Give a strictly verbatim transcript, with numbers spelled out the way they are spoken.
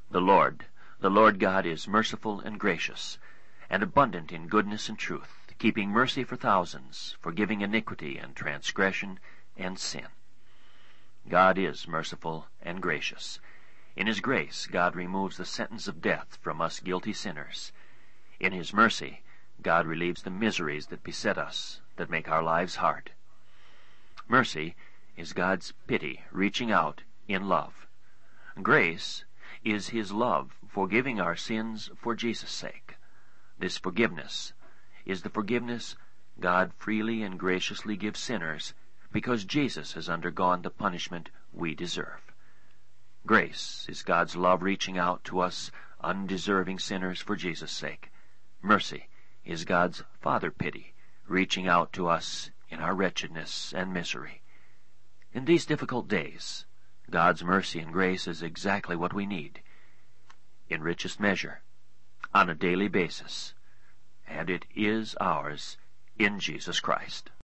The Lord, the Lord God is merciful and gracious, and abundant in goodness and truth, keeping mercy for thousands, forgiving iniquity and transgression and sin. God is merciful and gracious. In His grace, God removes the sentence of death from us guilty sinners. In His mercy, God relieves the miseries that beset us, that make our lives hard. Mercy is God's pity reaching out in love. Grace is His love forgiving our sins for Jesus' sake. This forgiveness is the forgiveness God freely and graciously gives sinners because Jesus has undergone the punishment we deserve. Grace is God's love reaching out to us undeserving sinners for Jesus' sake. Mercy is God's Father pity reaching out to us in our wretchedness and misery. In these difficult days, God's mercy and grace is exactly what we need, in richest measure, on a daily basis, and it is ours in Jesus Christ.